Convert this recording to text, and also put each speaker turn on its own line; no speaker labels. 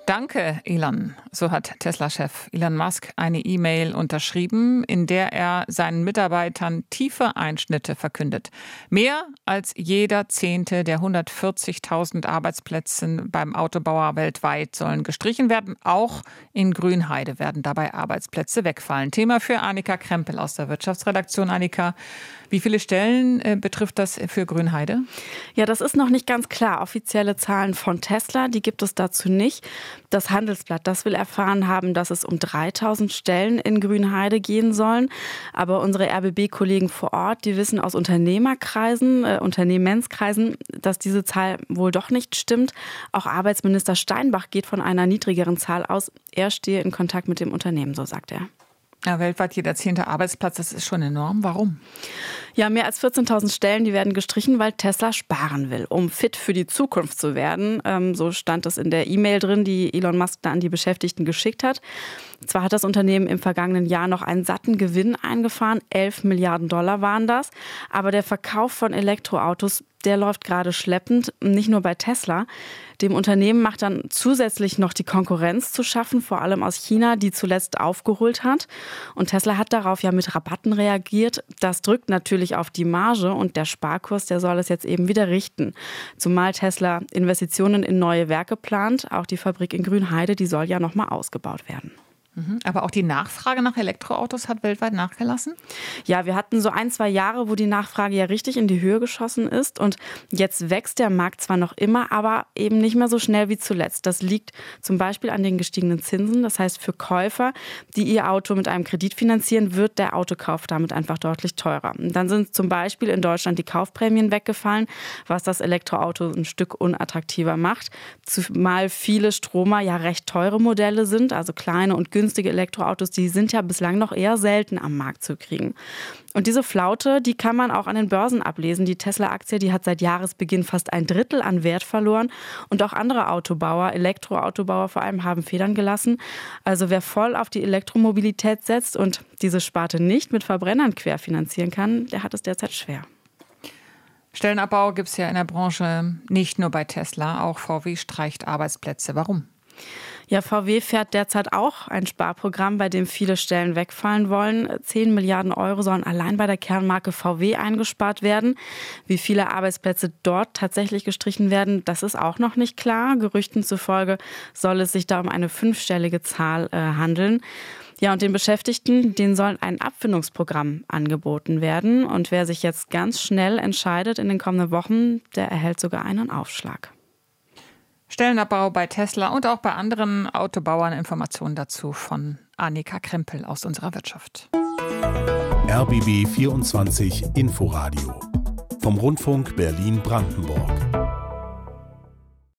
Danke, Elon. So hat Tesla-Chef Elon Musk eine E-Mail unterschrieben, in der er seinen Mitarbeitern tiefe Einschnitte verkündet. Mehr als jeder 10. der 140.000 Arbeitsplätze beim Autobauer weltweit sollen gestrichen werden. Auch in Grünheide werden dabei Arbeitsplätze wegfallen. Thema für Annika Krempel aus der Wirtschaftsredaktion. Annika, wie viele Stellen betrifft das für Grünheide?
Ja, das ist noch nicht ganz klar. Offizielle Zahlen von Tesla, die gibt es dazu nicht. Das Handelsblatt, das will erfahren haben, dass es um 3.000 Stellen in Grünheide gehen sollen. Aber unsere RBB-Kollegen vor Ort, die wissen aus Unternehmenskreisen, dass diese Zahl wohl doch nicht stimmt. Auch Arbeitsminister Steinbach geht von einer niedrigeren Zahl aus. Er stehe in Kontakt mit dem Unternehmen, so sagt er.
Ja, weltweit jeder 10. Arbeitsplatz, das ist schon enorm. Warum?
Ja, mehr als 14.000 Stellen, die werden gestrichen, weil Tesla sparen will, um fit für die Zukunft zu werden. So stand es in der E-Mail drin, die Elon Musk da an die Beschäftigten geschickt hat. Zwar hat das Unternehmen im vergangenen Jahr noch einen satten Gewinn eingefahren, 11 Milliarden Dollar waren das, aber der Verkauf von Elektroautos, der läuft gerade schleppend, nicht nur bei Tesla. Dem Unternehmen macht dann zusätzlich noch die Konkurrenz zu schaffen, vor allem aus China, die zuletzt aufgeholt hat. Und Tesla hat darauf ja mit Rabatten reagiert. Das drückt natürlich auf die Marge und der Sparkurs, der soll es jetzt eben wieder richten. Zumal Tesla Investitionen in neue Werke plant. Auch die Fabrik in Grünheide, die soll ja nochmal ausgebaut werden.
Aber auch die Nachfrage nach Elektroautos hat weltweit nachgelassen?
Ja, wir hatten so 1-2 Jahre, wo die Nachfrage ja richtig in die Höhe geschossen ist. Und jetzt wächst der Markt zwar noch immer, aber eben nicht mehr so schnell wie zuletzt. Das liegt zum Beispiel an den gestiegenen Zinsen. Das heißt, für Käufer, die ihr Auto mit einem Kredit finanzieren, wird der Autokauf damit einfach deutlich teurer. Und dann sind zum Beispiel in Deutschland die Kaufprämien weggefallen, was das Elektroauto ein Stück unattraktiver macht. Zumal viele Stromer ja recht teure Modelle sind, also kleine und günstige Elektroautos, die sind ja bislang noch eher selten am Markt zu kriegen. Und diese Flaute, die kann man auch an den Börsen ablesen. Die Tesla-Aktie, die hat seit Jahresbeginn fast 1/3 an Wert verloren. Und auch andere Autobauer, Elektroautobauer vor allem, haben Federn gelassen. Also wer voll auf die Elektromobilität setzt und diese Sparte nicht mit Verbrennern querfinanzieren kann, der hat es derzeit schwer.
Stellenabbau gibt es ja in der Branche nicht nur bei Tesla, auch VW streicht Arbeitsplätze. Warum?
Ja, VW fährt derzeit auch ein Sparprogramm, bei dem viele Stellen wegfallen wollen. 10 Milliarden Euro sollen allein bei der Kernmarke VW eingespart werden. Wie viele Arbeitsplätze dort tatsächlich gestrichen werden, das ist auch noch nicht klar. Gerüchten zufolge soll es sich da um eine 5-stellige Zahl handeln. Ja, und den Beschäftigten, denen soll ein Abfindungsprogramm angeboten werden. Und wer sich jetzt ganz schnell entscheidet in den kommenden Wochen, der erhält sogar einen Aufschlag.
Stellenabbau bei Tesla und auch bei anderen Autobauern. Informationen dazu von Annika Krempel aus unserer Wirtschaft.
RBB 24 Inforadio vom Rundfunk Berlin-Brandenburg.